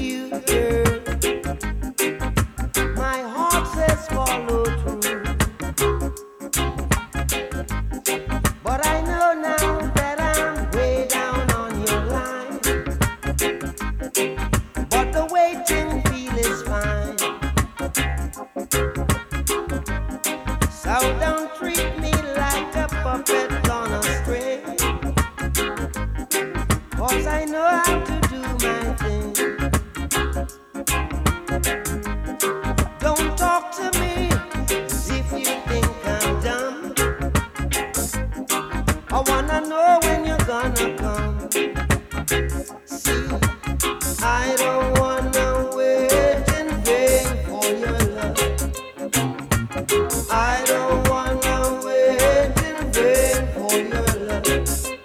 you, girl. My heart says follow through, but I know now that I'm way down on your line. But the waiting feel is fine. So don't treat me like a puppet on a string, 'cause I know how to do my thing. Don't talk to me as if you think I'm dumb. I wanna know when you're gonna come. See, I don't wanna wait in vain for your love. I don't wanna wait in vain for your love.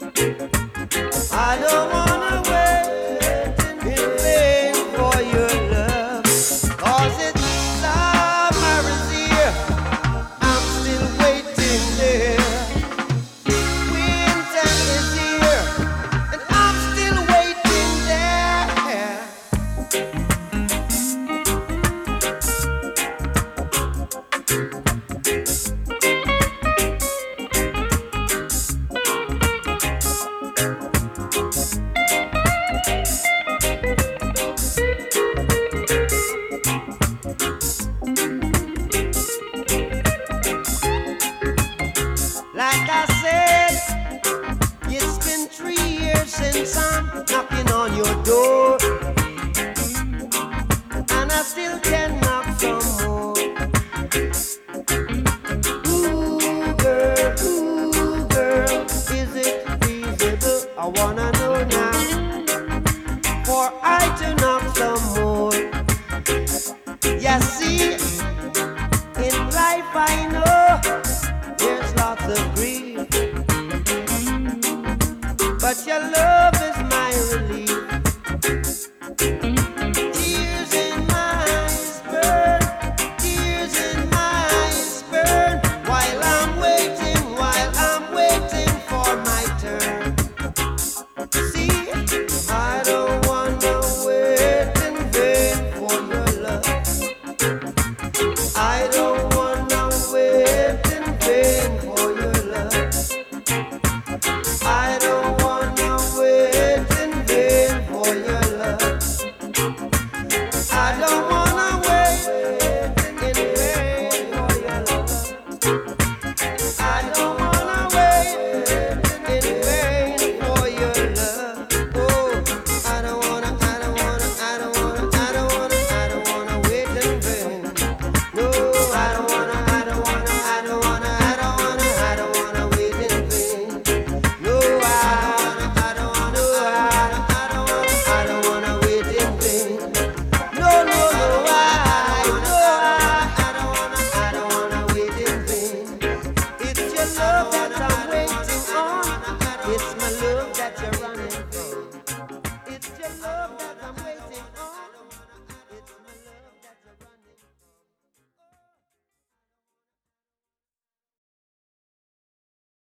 I don't wanna wait in vain for your love. 'Cause it's summer is here, I'm still waiting there. Winter is here, and I'm still waiting there.